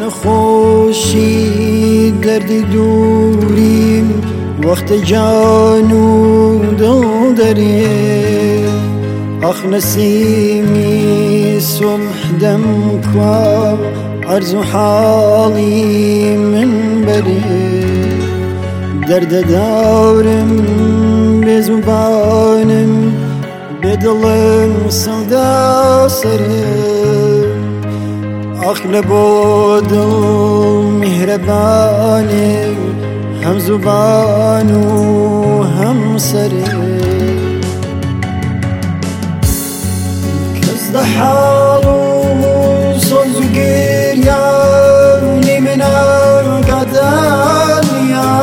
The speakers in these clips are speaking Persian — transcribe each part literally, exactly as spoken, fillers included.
نخوشی دردی دوریم وقت جان و دل دریه آخ نسیمی صبح دم کوا عرض حالی من بریه درد دارم بزبانم بدلم سودا سره آخ لبود مهربانم هم زبان و هم سره کس ده حال و سوز و گریانی من قدانیا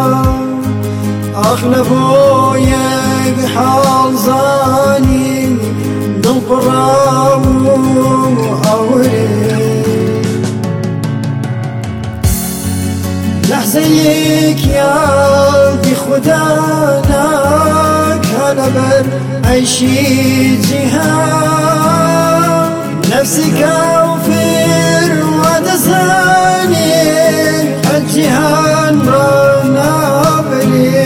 آخ لبویگ حال زانی دل برام آوره لحظه یک یادی خدا نکن بر عیشی جهان نفسی کافر و دزانی الجهان را نابری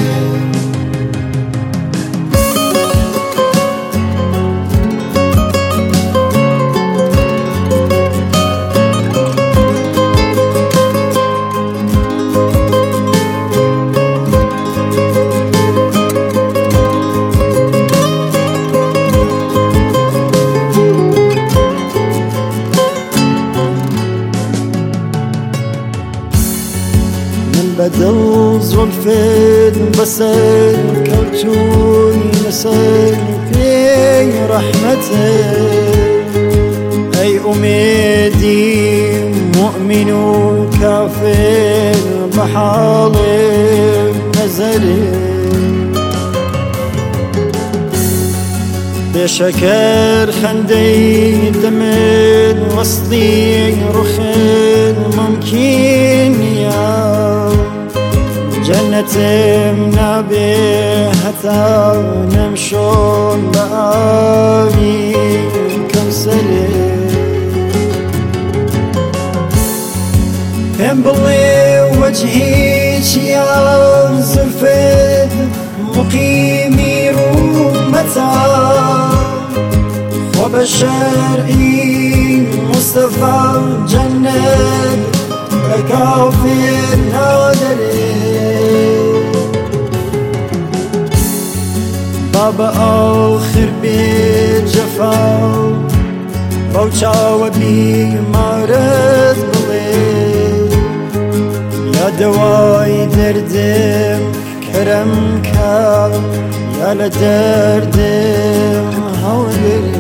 بدل زلفت بسر كوتوني نسر في رحمتك أي أميدي مؤمن كافر بحالك نزلك بشكر خندي دمن وسطي رخن ممكن يا جنتم نبي حتى نمشون بآبي كوثري انبلي وجهي يا زلفت مقيمي رومتا وبشرعي مصطفى جنة كافر نادري بابا آخر بيت جفا بوچا و بیمارت بلی یا دوای دردم کرم کن یا لدردم هاوری